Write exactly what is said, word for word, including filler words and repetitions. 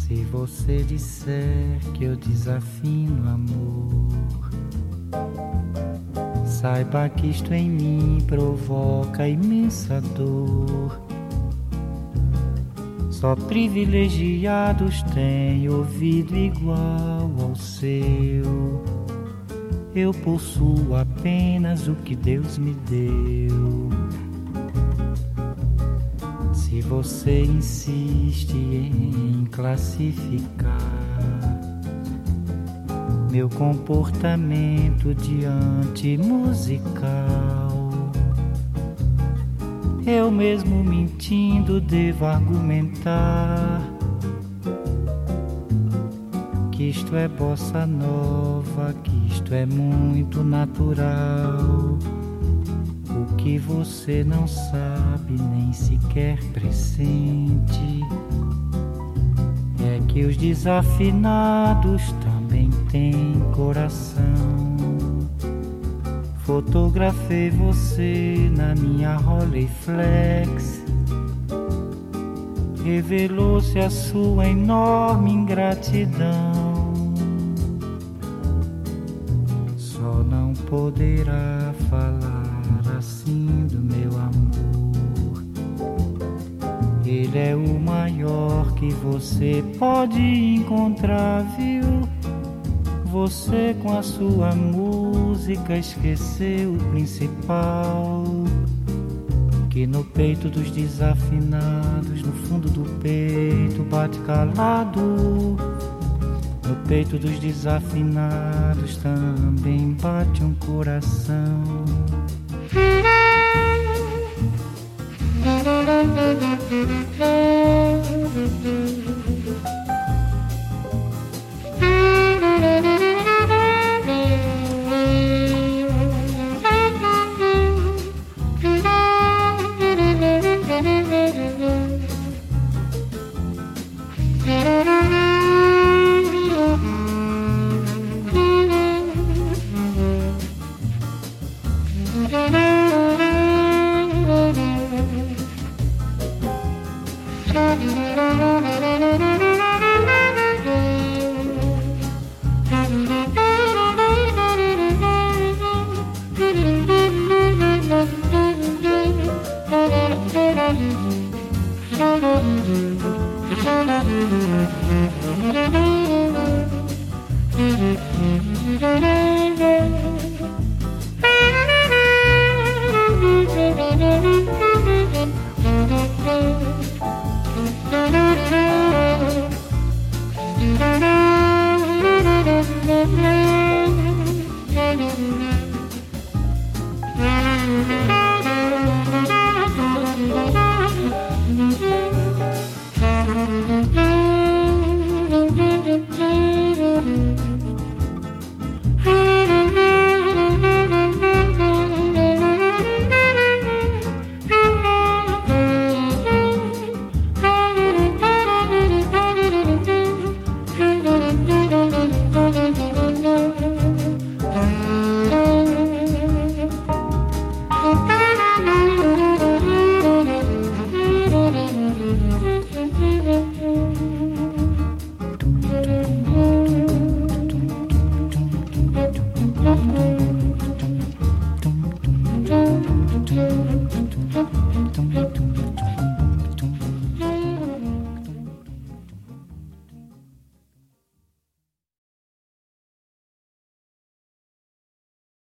Se você disser que eu desafino amor, saiba que isto em mim provoca imensa dor. Só privilegiados têm ouvido igual ao seu. Eu possuo apenas o que Deus me deu. Se você insiste em classificar meu comportamento diante musical, eu mesmo mentindo devo argumentar que isto é bossa nova, que isto é muito natural. O que você não sabe nem sequer pressente é que os desafinados também têm coração. Fotografei você na minha Rolleiflex, revelou-se a sua enorme ingratidão. Só não poderá falar assim do meu amor. Ele é o maior que você pode encontrar, viu? Você com a sua música esqueceu o principal, que no peito dos desafinados, no fundo do peito bate calado. No peito dos desafinados também bate um coração. Thank you.